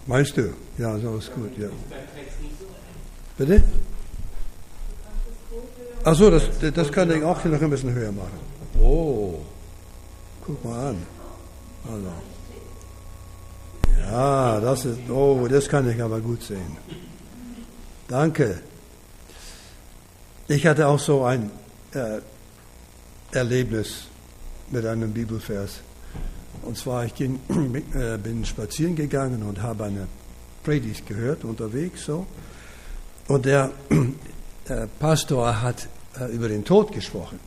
Meinst du? Ja, so ist gut, ja. Bitte? Achso, das kann ich auch noch ein bisschen höher machen. Oh, guck mal an. Also. Ja, das kann ich aber gut sehen. Danke. Ich hatte auch so ein Erlebnis mit einem Bibelvers. Und zwar, ich bin spazieren gegangen und habe eine Predigt gehört, unterwegs so. Und der Pastor hat über den Tod gesprochen.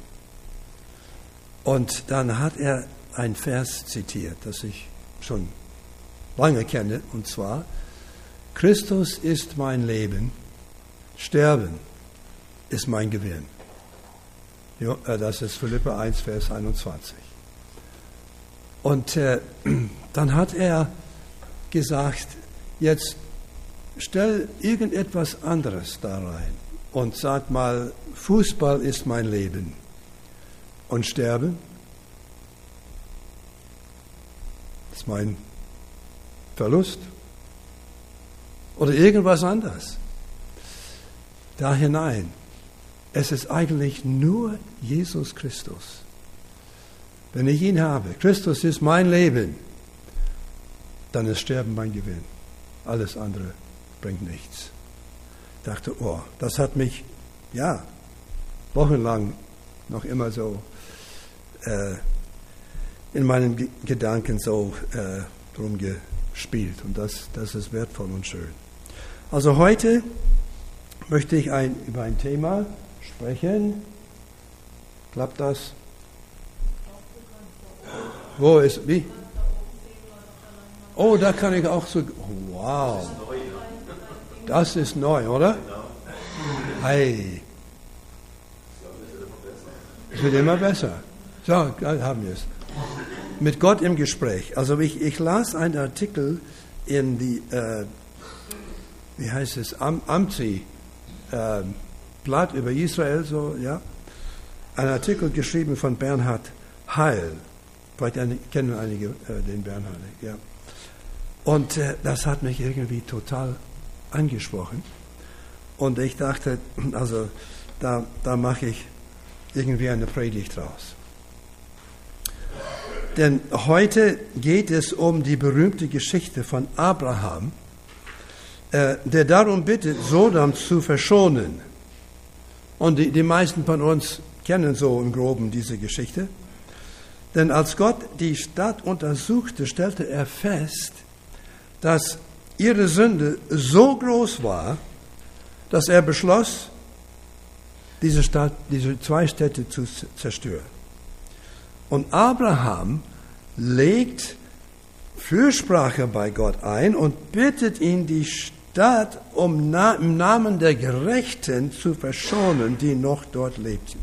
Und dann hat er ein Vers zitiert, das ich schon lange kenne, und zwar: Christus ist mein Leben, Sterben ist mein Gewinn. Ja, das ist Philipper 1, Vers 21. Und dann hat er gesagt, jetzt stell irgendetwas anderes da rein und sag mal, Fußball ist mein Leben und Sterben ist mein Verlust oder irgendwas anderes. Da hinein. Es ist eigentlich nur Jesus Christus. Wenn ich ihn habe, Christus ist mein Leben, dann ist Sterben mein Gewinn. Alles andere bringt nichts. Ich dachte, das hat mich, wochenlang noch immer so in meinen Gedanken so drum gespielt. Und das ist wertvoll und schön. Also heute möchte ich über ein Thema sprechen. Klappt das? Wo ist, wie? Oh, da kann ich auch so, wow. Das ist neu, oder? Hey. Es wird immer besser. So, da haben wir es. Mit Gott im Gespräch. Also ich las einen Artikel in die, wie heißt es, Amzi, Blatt über Israel, so, ja. Ein Artikel geschrieben von Bernhard Heil. Vielleicht kennen einige den Bernhard, ja. Und das hat mich irgendwie total angesprochen. Und ich dachte, also da mache ich irgendwie eine Predigt draus. Denn heute geht es um die berühmte Geschichte von Abraham, der darum bittet, Sodom zu verschonen. Und die meisten von uns kennen so im Groben diese Geschichte. Denn als Gott die Stadt untersuchte, stellte er fest, dass ihre Sünde so groß war, dass er beschloss, diese zwei Städte zu zerstören. Und Abraham legt Fürsprache bei Gott ein und bittet ihn, die Stadt im Namen der Gerechten zu verschonen, die noch dort lebten.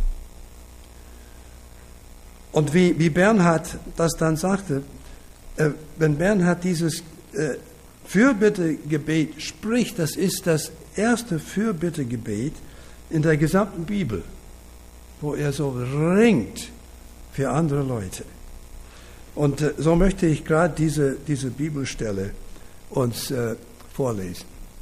Und wie Bernhard das dann sagte, wenn Bernhard dieses Fürbittegebet spricht, das ist das erste Fürbittegebet in der gesamten Bibel, wo er so ringt für andere Leute. Und so möchte ich gerade diese Bibelstelle uns vorlesen.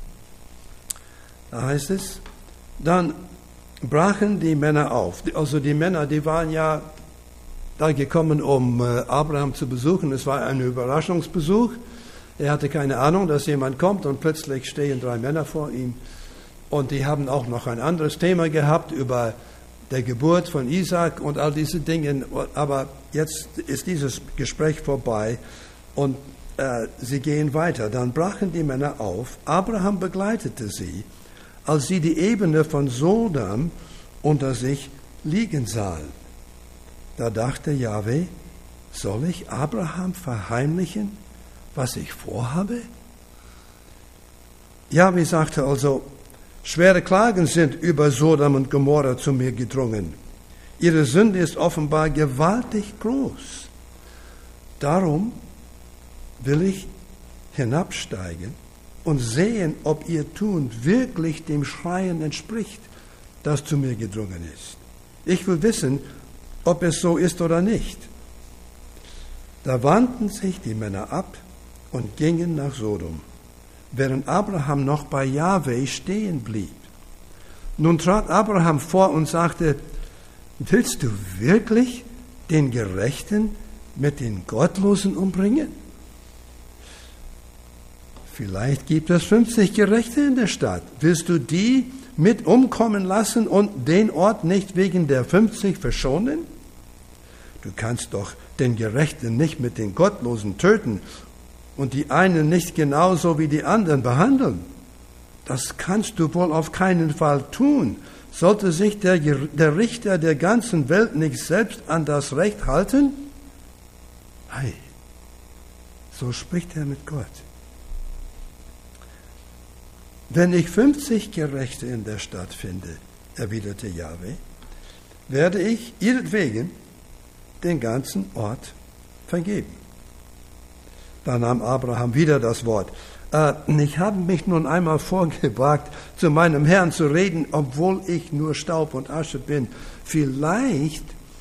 Da heißt es, dann brachen die Männer auf. Also die Männer, die waren ja da gekommen, um Abraham zu besuchen. Es war ein Überraschungsbesuch. Er hatte keine Ahnung, dass jemand kommt und plötzlich stehen 3 Männer vor ihm. Und die haben auch noch ein anderes Thema gehabt über der Geburt von Isaac und all diese Dinge. Aber jetzt ist dieses Gespräch vorbei und sie gehen weiter. Dann brachen die Männer auf. Abraham begleitete sie, als sie die Ebene von Sodom unter sich liegen sahen. Da dachte Jahwe, soll ich Abraham verheimlichen, was ich vorhabe? Jahwe sagte also, schwere Klagen sind über Sodom und Gomorra zu mir gedrungen. Ihre Sünde ist offenbar gewaltig groß. Darum will ich hinabsteigen und sehen, ob ihr Tun wirklich dem Schreien entspricht, das zu mir gedrungen ist. Ich will wissen, ob es so ist oder nicht. Da wandten sich die Männer ab und gingen nach Sodom. während Abraham noch bei Jahwe stehen blieb. Nun trat Abraham vor und sagte, willst du wirklich den Gerechten mit den Gottlosen umbringen? Vielleicht gibt es 50 Gerechte in der Stadt. Willst du die mit umkommen lassen und den Ort nicht wegen der 50 verschonen? Du kannst doch den Gerechten nicht mit den Gottlosen töten und die einen nicht genauso wie die anderen behandeln. Das kannst du wohl auf keinen Fall tun. Sollte sich der Richter der ganzen Welt nicht selbst an das Recht halten? Hey, so spricht er mit Gott. Wenn ich 50 Gerechte in der Stadt finde, erwiderte Jahwe, werde ich ihretwegen den ganzen Ort vergeben. Da nahm Abraham wieder das Wort. Ich habe mich nun einmal vorgewagt, zu meinem Herrn zu reden, obwohl ich nur Staub und Asche bin. Vielleicht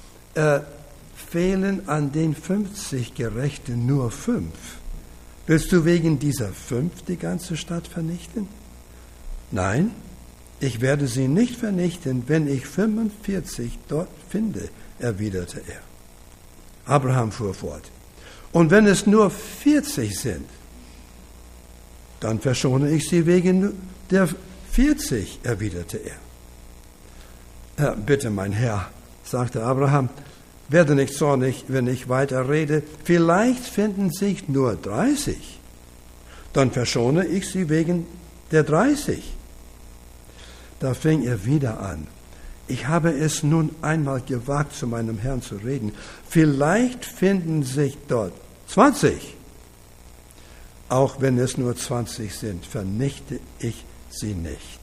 fehlen an den 50 Gerechten nur 5. Willst du wegen dieser 5 die ganze Stadt vernichten? Nein, ich werde sie nicht vernichten, wenn ich 45 dort finde, erwiderte er. Abraham fuhr fort. Und wenn es nur 40 sind, dann verschone ich sie wegen der 40, erwiderte er. Bitte, mein Herr, sagte Abraham, werde nicht zornig, wenn ich weiter rede. Vielleicht finden sich nur 30. Dann verschone ich sie wegen der 30. Da fing er wieder an. Ich habe es nun einmal gewagt, zu meinem Herrn zu reden. Vielleicht finden sich dort 20. Auch wenn es nur 20 sind, vernichte ich sie nicht.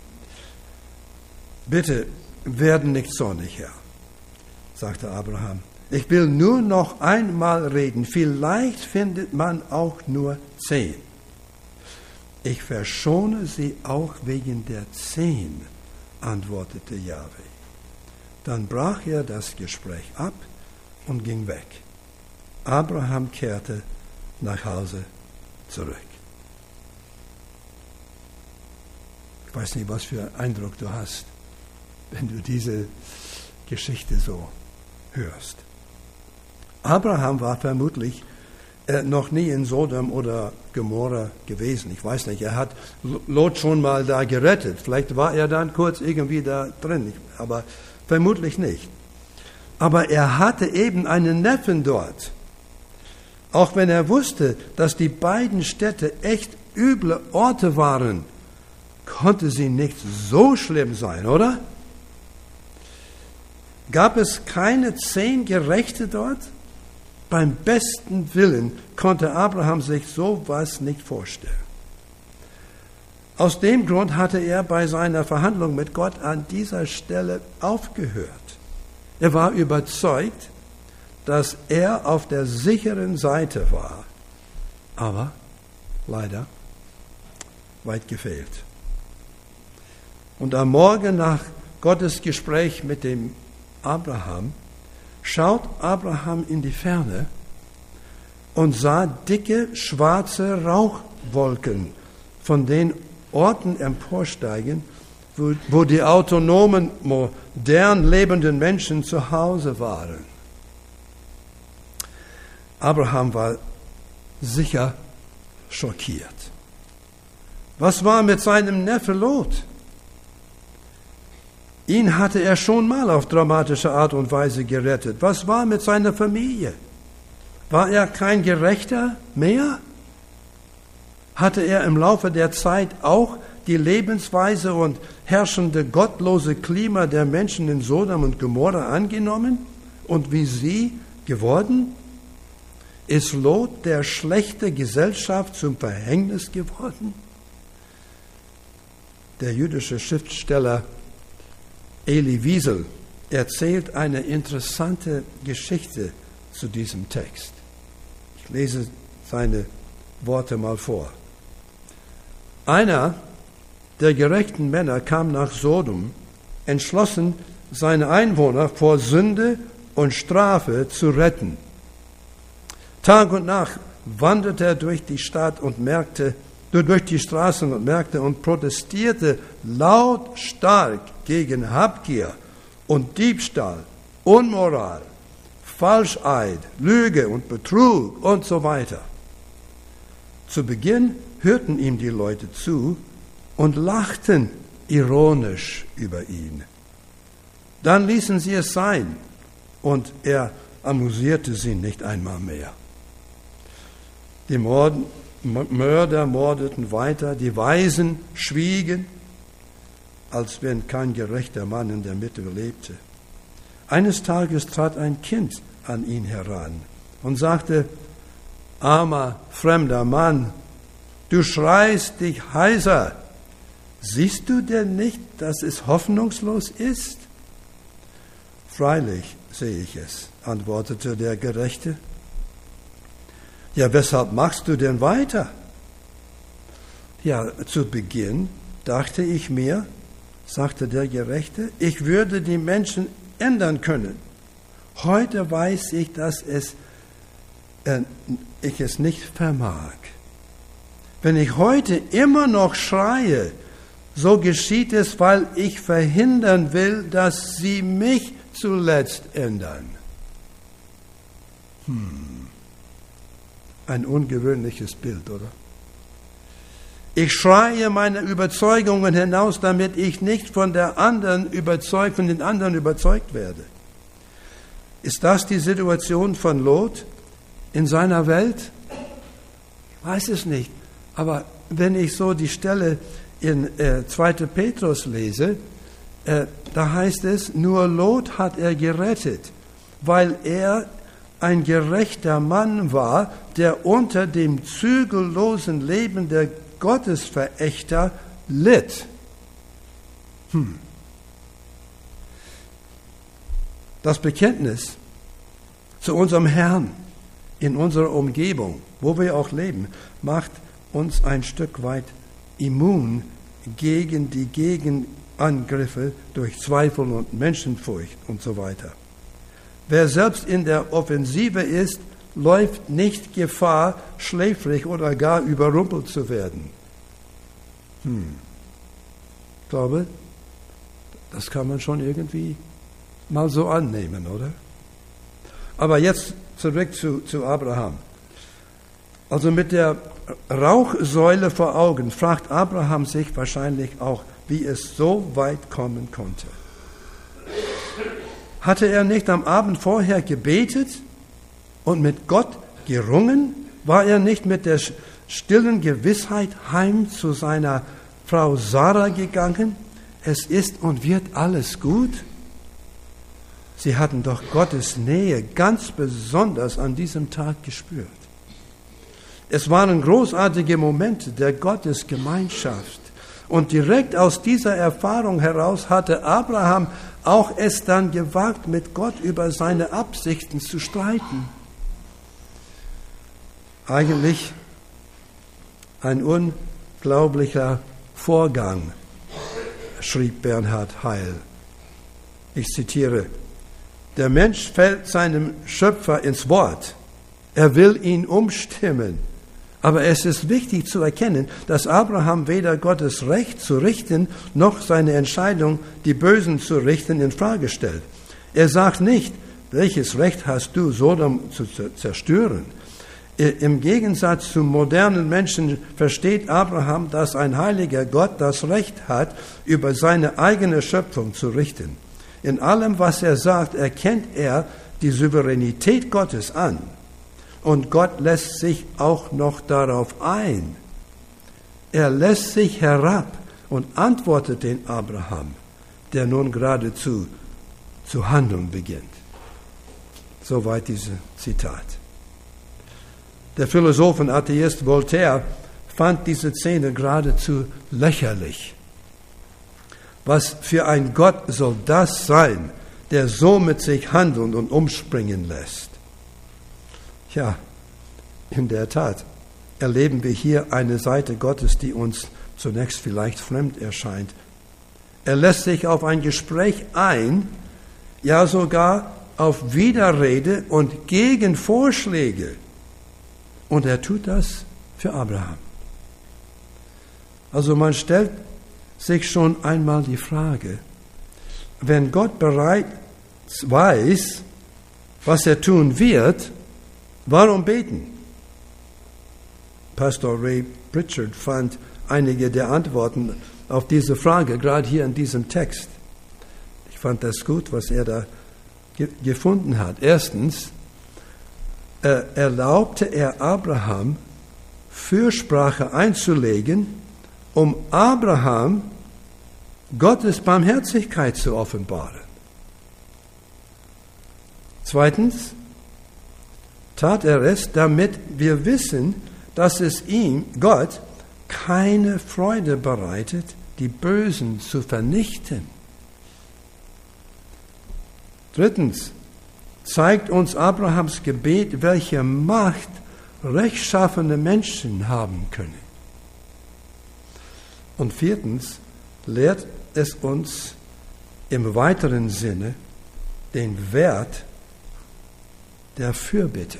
Bitte werden nicht zornig, Herr, sagte Abraham. Ich will nur noch einmal reden. Vielleicht findet man auch nur 10. Ich verschone sie auch wegen der 10, antwortete Jahwe. Dann brach er das Gespräch ab und ging weg. Abraham kehrte nach Hause zurück. Ich weiß nicht, was für einen Eindruck du hast, wenn du diese Geschichte so hörst. Abraham war vermutlich noch nie in Sodom oder Gomorra gewesen. Ich weiß nicht, er hat Lot schon mal da gerettet. Vielleicht war er dann kurz irgendwie da drin, aber vermutlich nicht. Aber er hatte eben einen Neffen dort. Auch wenn er wusste, dass die beiden Städte echt üble Orte waren, konnte sie nicht so schlimm sein, oder? Gab es keine 10 Gerechte dort? Beim besten Willen konnte Abraham sich sowas nicht vorstellen. Aus dem Grund hatte er bei seiner Verhandlung mit Gott an dieser Stelle aufgehört. Er war überzeugt, dass er auf der sicheren Seite war, aber leider weit gefehlt. Und am Morgen nach Gottes Gespräch mit dem Abraham schaut Abraham in die Ferne und sah dicke, schwarze Rauchwolken von den Orten emporsteigen, wo die autonomen, modern lebenden Menschen zu Hause waren. Abraham war sicher schockiert. Was war mit seinem Neffe Lot? Ihn hatte er schon mal auf dramatische Art und Weise gerettet. Was war mit seiner Familie? War er kein Gerechter mehr? Hatte er im Laufe der Zeit auch die Lebensweise und herrschende gottlose Klima der Menschen in Sodom und Gomorra angenommen und wie sie geworden? Ist Lot der schlechte Gesellschaft zum Verhängnis geworden? Der jüdische Schriftsteller Elie Wiesel erzählt eine interessante Geschichte zu diesem Text. Ich lese seine Worte mal vor. Einer der gerechten Männer kam nach Sodom, entschlossen, seine Einwohner vor Sünde und Strafe zu retten. Tag und Nacht wanderte er durch die Stadt und merkte, durch die Straßen und Märkte und protestierte lautstark gegen Habgier und Diebstahl, Unmoral, Falscheid, Lüge und Betrug und so weiter. Zu Beginn hörten ihm die Leute zu und lachten ironisch über ihn. Dann ließen sie es sein und er amüsierte sie nicht einmal mehr. Die Mörder mordeten weiter, die Weisen schwiegen, als wenn kein gerechter Mann in der Mitte lebte. Eines Tages trat ein Kind an ihn heran und sagte: Armer, fremder Mann, du schreist dich heiser. Siehst du denn nicht, dass es hoffnungslos ist? Freilich sehe ich es, antwortete der Gerechte. Ja, weshalb machst du denn weiter? Ja, zu Beginn dachte ich mir, sagte der Gerechte, ich würde die Menschen ändern können. Heute weiß ich, dass ich es nicht vermag. Wenn ich heute immer noch schreie, so geschieht es, weil ich verhindern will, dass sie mich zuletzt ändern. Ein ungewöhnliches Bild, oder? Ich schreie meine Überzeugungen hinaus, damit ich nicht von den anderen überzeugt werde. Ist das die Situation von Lot in seiner Welt? Ich weiß es nicht. Aber wenn ich so die Stelle in 2. Petrus lese, da heißt es, nur Lot hat er gerettet, weil er ein gerechter Mann war, der unter dem zügellosen Leben der Gottesverächter litt. Das Bekenntnis zu unserem Herrn in unserer Umgebung, wo wir auch leben, macht uns ein Stück weit immun gegen die Gegenangriffe durch Zweifel und Menschenfurcht und so weiter. Wer selbst in der Offensive ist, läuft nicht Gefahr, schläfrig oder gar überrumpelt zu werden. Ich glaube, das kann man schon irgendwie mal so annehmen, oder? Aber jetzt zurück zu Abraham. Also mit der Rauchsäule vor Augen fragt Abraham sich wahrscheinlich auch, wie es so weit kommen konnte. Hatte er nicht am Abend vorher gebetet und mit Gott gerungen? War er nicht mit der stillen Gewissheit heim zu seiner Frau Sarah gegangen? Es ist und wird alles gut? Sie hatten doch Gottes Nähe ganz besonders an diesem Tag gespürt. Es waren großartige Momente der Gottesgemeinschaft. Und direkt aus dieser Erfahrung heraus hatte Abraham auch es dann gewagt, mit Gott über seine Absichten zu streiten. Eigentlich ein unglaublicher Vorgang, schrieb Bernhard Heil. Ich zitiere: Der Mensch fällt seinem Schöpfer ins Wort. Er will ihn umstimmen. Aber es ist wichtig zu erkennen, dass Abraham weder Gottes Recht zu richten, noch seine Entscheidung, die Bösen zu richten, in Frage stellt. Er sagt nicht, welches Recht hast du, Sodom zu zerstören? Im Gegensatz zu modernen Menschen versteht Abraham, dass ein heiliger Gott das Recht hat, über seine eigene Schöpfung zu richten. In allem, was er sagt, erkennt er die Souveränität Gottes an. Und Gott lässt sich auch noch darauf ein. Er lässt sich herab und antwortet den Abraham, der nun geradezu zu handeln beginnt. Soweit dieses Zitat. Der Philosoph und Atheist Voltaire fand diese Szene geradezu lächerlich. Was für ein Gott soll das sein, der so mit sich handeln und umspringen lässt? Ja, in der Tat erleben wir hier eine Seite Gottes, die uns zunächst vielleicht fremd erscheint. Er lässt sich auf ein Gespräch ein, ja sogar auf Widerrede und Gegenvorschläge. Und er tut das für Abraham. Also man stellt sich schon einmal die Frage, wenn Gott bereits weiß, was er tun wird, warum beten? Pastor Ray Pritchard fand einige der Antworten auf diese Frage, gerade hier in diesem Text. Ich fand das gut, was er da gefunden hat. Erstens, erlaubte er Abraham, Fürsprache einzulegen, um Abraham Gottes Barmherzigkeit zu offenbaren. Zweitens, tat er es, damit wir wissen, dass es ihm, Gott, keine Freude bereitet, die Bösen zu vernichten. Drittens, zeigt uns Abrahams Gebet, welche Macht rechtschaffene Menschen haben können. Und viertens, lehrt es uns im weiteren Sinne den Wert der Fürbitte.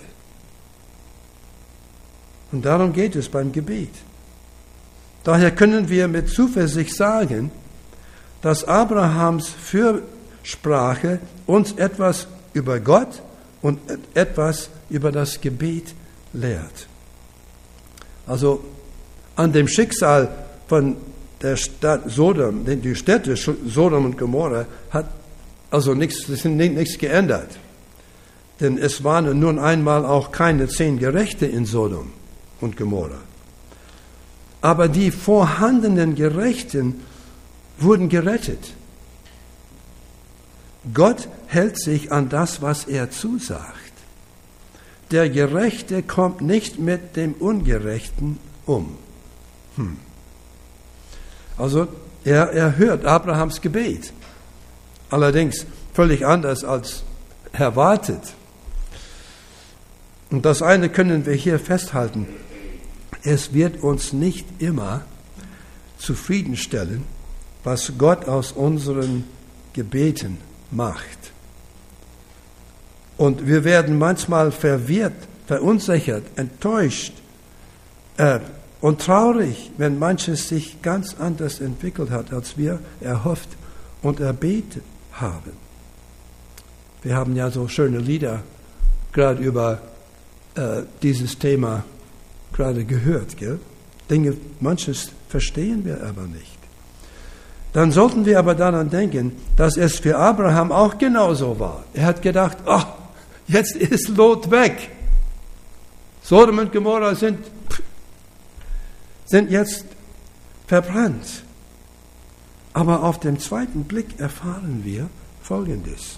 Und darum geht es beim Gebet. Daher können wir mit Zuversicht sagen, dass Abrahams Fürsprache uns etwas über Gott und etwas über das Gebet lehrt. Also an dem Schicksal von der Stadt Sodom, die Städte Sodom und Gomorra hat also nichts geändert. Denn es waren nun einmal auch keine 10 Gerechte in Sodom und Gomorra. Aber die vorhandenen Gerechten wurden gerettet. Gott hält sich an das, was er zusagt. Der Gerechte kommt nicht mit dem Ungerechten um. Also er hört Abrahams Gebet. Allerdings völlig anders als erwartet. Und das eine können wir hier festhalten. Es wird uns nicht immer zufriedenstellen, was Gott aus unseren Gebeten macht. Und wir werden manchmal verwirrt, verunsichert, enttäuscht und traurig, wenn manches sich ganz anders entwickelt hat, als wir erhofft und erbetet haben. Wir haben ja so schöne Lieder gerade über dieses Thema gerade gehört, gell? Dinge, manches verstehen wir aber nicht. Dann sollten wir aber daran denken, dass es für Abraham auch genauso war. Er hat gedacht, jetzt ist Lot weg. Sodom und Gomorra sind jetzt verbrannt. Aber auf dem zweiten Blick erfahren wir Folgendes.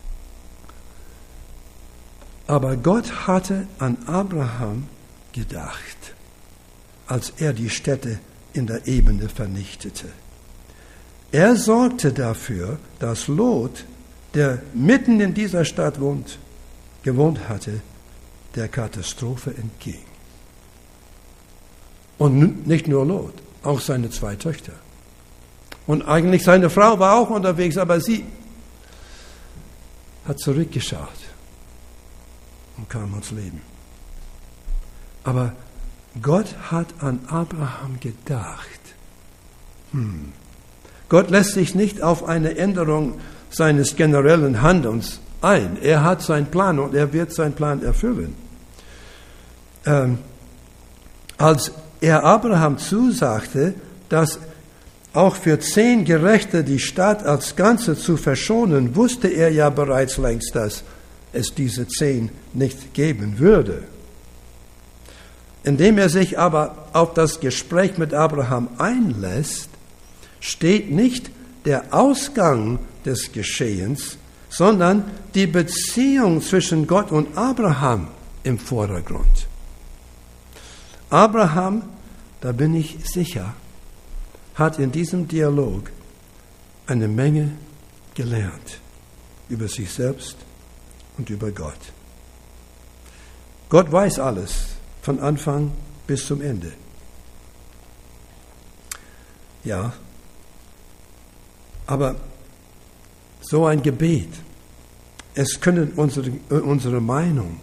Aber Gott hatte an Abraham gedacht, als er die Städte in der Ebene vernichtete. Er sorgte dafür, dass Lot, der mitten in dieser Stadt gewohnt hatte, der Katastrophe entging. Und nicht nur Lot, auch seine 2 Töchter. Und eigentlich seine Frau war auch unterwegs, aber sie hat zurückgeschaut und kam ums Leben. Aber Gott hat an Abraham gedacht. Gott lässt sich nicht auf eine Änderung seines generellen Handelns ein. Er hat seinen Plan und er wird seinen Plan erfüllen. Als er Abraham zusagte, dass auch für 10 Gerechte die Stadt als Ganze zu verschonen, wusste er ja bereits längst, dass es diese 10 nicht geben würde. Indem er sich aber auf das Gespräch mit Abraham einlässt, steht nicht der Ausgang des Geschehens, sondern die Beziehung zwischen Gott und Abraham im Vordergrund. Abraham, da bin ich sicher, hat in diesem Dialog eine Menge gelernt über sich selbst und über Gott. Gott weiß alles, von Anfang bis zum Ende. Ja, aber so ein Gebet, es können unsere Meinung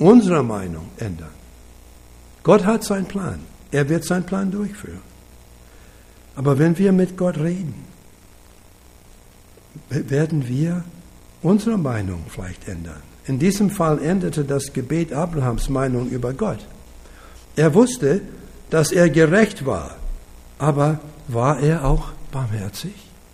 ändern. Gott hat seinen Plan. Er wird seinen Plan durchführen. Aber wenn wir mit Gott reden, werden wir unsere Meinung vielleicht ändern. In diesem Fall änderte das Gebet Abrahams Meinung über Gott. Er wusste, dass er gerecht war, aber war er auch barmherzig?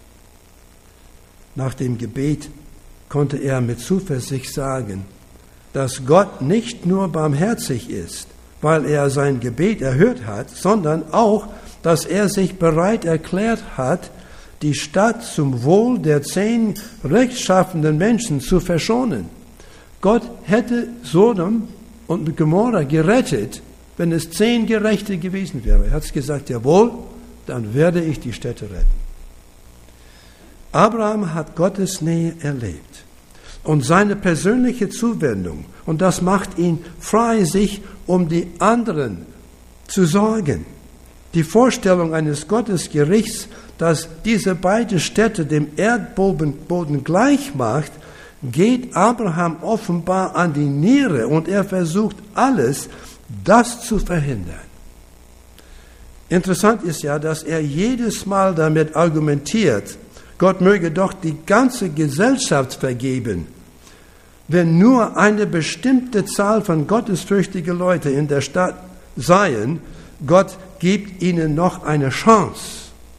Nach dem Gebet konnte er mit Zuversicht sagen, dass Gott nicht nur barmherzig ist, weil er sein Gebet erhört hat, sondern auch, dass er sich bereit erklärt hat, die Stadt zum Wohl der 10 rechtschaffenden Menschen zu verschonen. Gott hätte Sodom und Gomorra gerettet, wenn es 10 Gerechte gewesen wäre. Er hat gesagt, jawohl, dann werde ich die Städte retten. Abraham hat Gottes Nähe erlebt und seine persönliche Zuwendung. Und das macht ihn frei, sich um die anderen zu sorgen. Die Vorstellung eines Gottesgerichts, das diese beiden Städte dem Erdboden gleich macht, geht Abraham offenbar an die Niere und er versucht alles, das zu verhindern. Interessant ist ja, dass er jedes Mal damit argumentiert, Gott möge doch die ganze Gesellschaft vergeben, wenn nur eine bestimmte Zahl von gottesfürchtigen Leuten in der Stadt seien. Gott gibt ihnen noch eine Chance.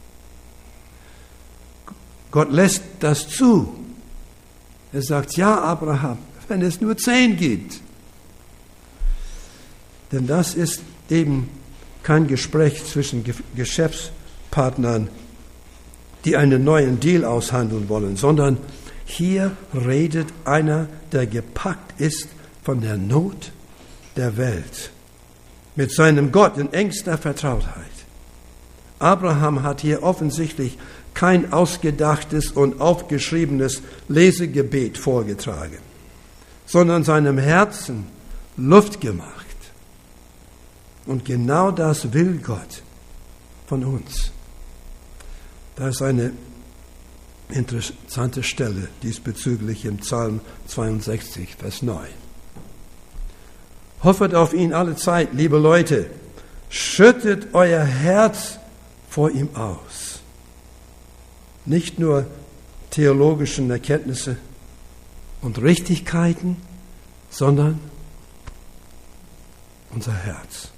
Gott lässt das zu. Er sagt, ja, Abraham, wenn es nur 10 gibt. Denn das ist eben kein Gespräch zwischen Geschäftspartnern, die einen neuen Deal aushandeln wollen, sondern hier redet einer, der gepackt ist von der Not der Welt, mit seinem Gott in engster Vertrautheit. Abraham hat hier offensichtlich kein ausgedachtes und aufgeschriebenes Lesegebet vorgetragen, sondern seinem Herzen Luft gemacht. Und genau das will Gott von uns. Da ist eine interessante Stelle diesbezüglich im Psalm 62, Vers 9. Hoffet auf ihn alle Zeit, liebe Leute, schüttet euer Herz vor ihm aus. Nicht nur theologischen Erkenntnisse und Richtigkeiten, sondern unser Herz.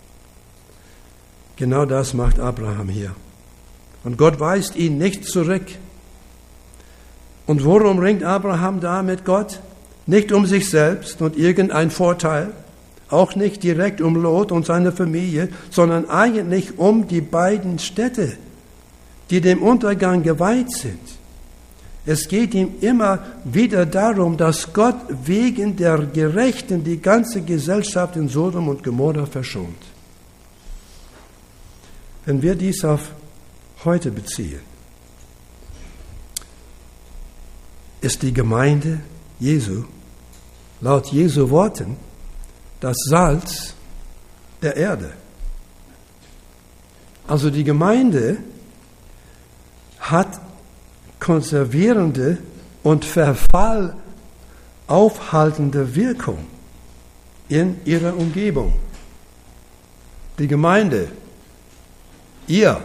Genau das macht Abraham hier. Und Gott weist ihn nicht zurück. Und worum ringt Abraham da mit Gott? Nicht um sich selbst und irgendein Vorteil, auch nicht direkt um Lot und seine Familie, sondern eigentlich um die beiden Städte, die dem Untergang geweiht sind. Es geht ihm immer wieder darum, dass Gott wegen der Gerechten die ganze Gesellschaft in Sodom und Gomorra verschont. Wenn wir dies auf heute beziehen, ist die Gemeinde Jesu laut Jesu Worten das Salz der Erde. Also die Gemeinde hat konservierende und Verfall aufhaltende Wirkung in ihrer Umgebung. Die Gemeinde, ihr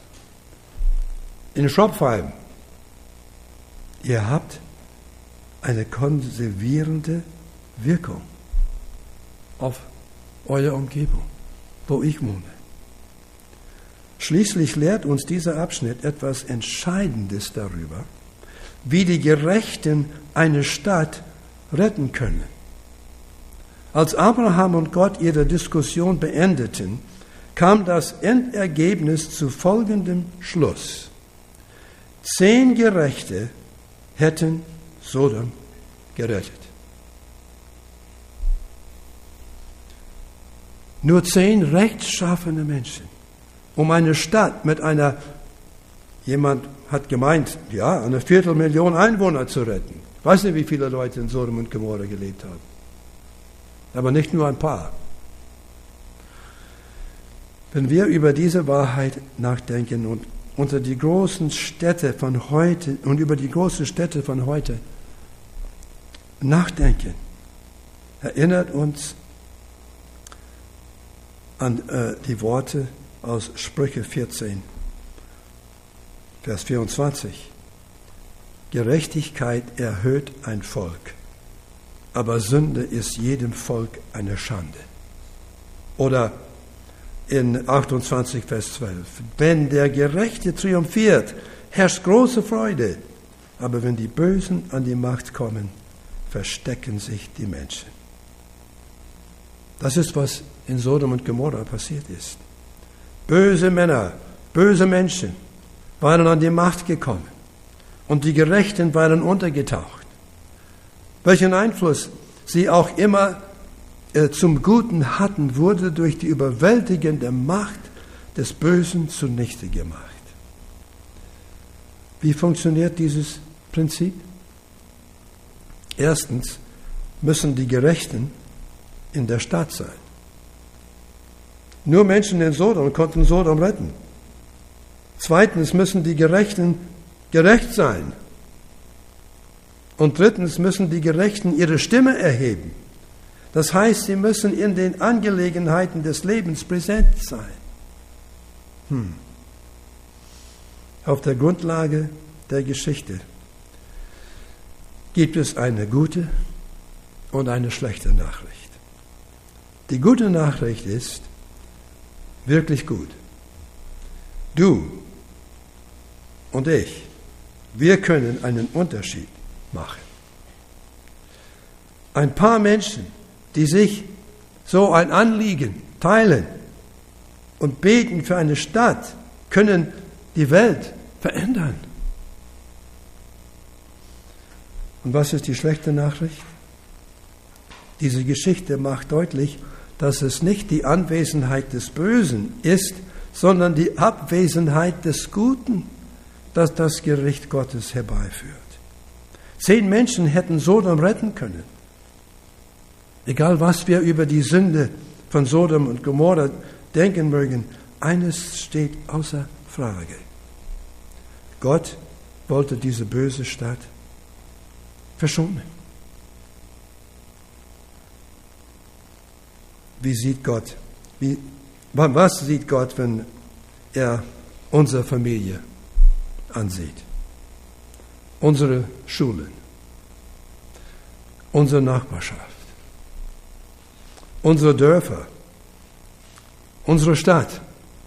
in Schopfheim, ihr habt eine konservierende Wirkung auf eure Umgebung, wo ich wohne. Schließlich lehrt uns dieser Abschnitt etwas Entscheidendes darüber, wie die Gerechten eine Stadt retten können. Als Abraham und Gott ihre Diskussion beendeten, kam das Endergebnis zu folgendem Schluss. 10 Gerechte hätten Sodom gerettet. Nur 10 rechtschaffene Menschen, um eine Stadt mit einer, jemand hat gemeint, ja, eine 250.000 Einwohner zu retten. Ich weiß nicht, wie viele Leute in Sodom und Gomorra gelebt haben. Aber nicht nur ein paar. Wenn wir über diese Wahrheit nachdenken und über die großen Städte von heute nachdenken, erinnert uns an die Worte aus Sprüche 14, Vers 24. Gerechtigkeit erhöht ein Volk, aber Sünde ist jedem Volk eine Schande. Oder in 28, Vers 12. Wenn der Gerechte triumphiert, herrscht große Freude, aber wenn die Bösen an die Macht kommen, verstecken sich die Menschen. Das ist, was in Sodom und Gomorra passiert ist. Böse Männer, böse Menschen waren an die Macht gekommen und die Gerechten waren untergetaucht. Welchen Einfluss sie auch immer zum Guten hatten, wurde durch die überwältigende Macht des Bösen zunichte gemacht. Wie funktioniert dieses Prinzip? Erstens müssen die Gerechten in der Stadt sein. Nur Menschen in Sodom konnten Sodom retten. Zweitens müssen die Gerechten gerecht sein. Und drittens müssen die Gerechten ihre Stimme erheben. Das heißt, sie müssen in den Angelegenheiten des Lebens präsent sein. Auf der Grundlage der Geschichte gibt es eine gute und eine schlechte Nachricht. Die gute Nachricht ist wirklich gut. Du und ich, wir können einen Unterschied machen. Ein paar Menschen, die sich so ein Anliegen teilen und beten für eine Stadt, können die Welt verändern. Und was ist die schlechte Nachricht? Diese Geschichte macht deutlich, dass es nicht die Anwesenheit des Bösen ist, sondern die Abwesenheit des Guten, das das Gericht Gottes herbeiführt. 10 Menschen hätten Sodom retten können. Egal, was wir über die Sünde von Sodom und Gomorra denken mögen, eines steht außer Frage. Gott wollte diese böse Stadt verschonen. Wie sieht Gott? Was sieht Gott, wenn er unsere Familie ansieht? Unsere Schulen, unsere Nachbarschaft, unsere Dörfer, unsere Stadt.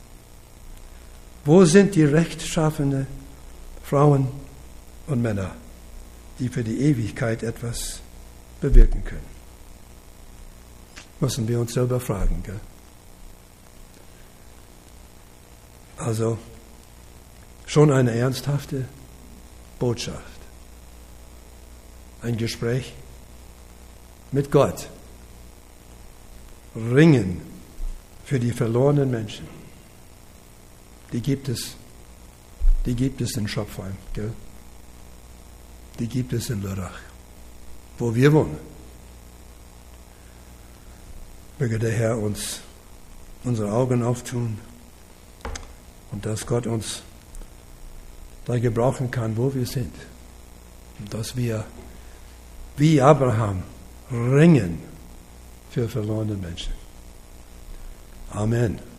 Wo sind die rechtschaffenen Frauen und Männer, die für die Ewigkeit etwas bewirken können? Müssen wir uns selber fragen, gell? Also, schon eine ernsthafte Botschaft. Ein Gespräch mit Gott. Ringen für die verlorenen Menschen. Die gibt es in Schopfheim, gell? Die gibt es in Lörrach, wo wir wohnen. Möge der Herr uns unsere Augen auftun und dass Gott uns da gebrauchen kann, wo wir sind. Und dass wir wie Abraham ringen für verlorene Menschen. Amen.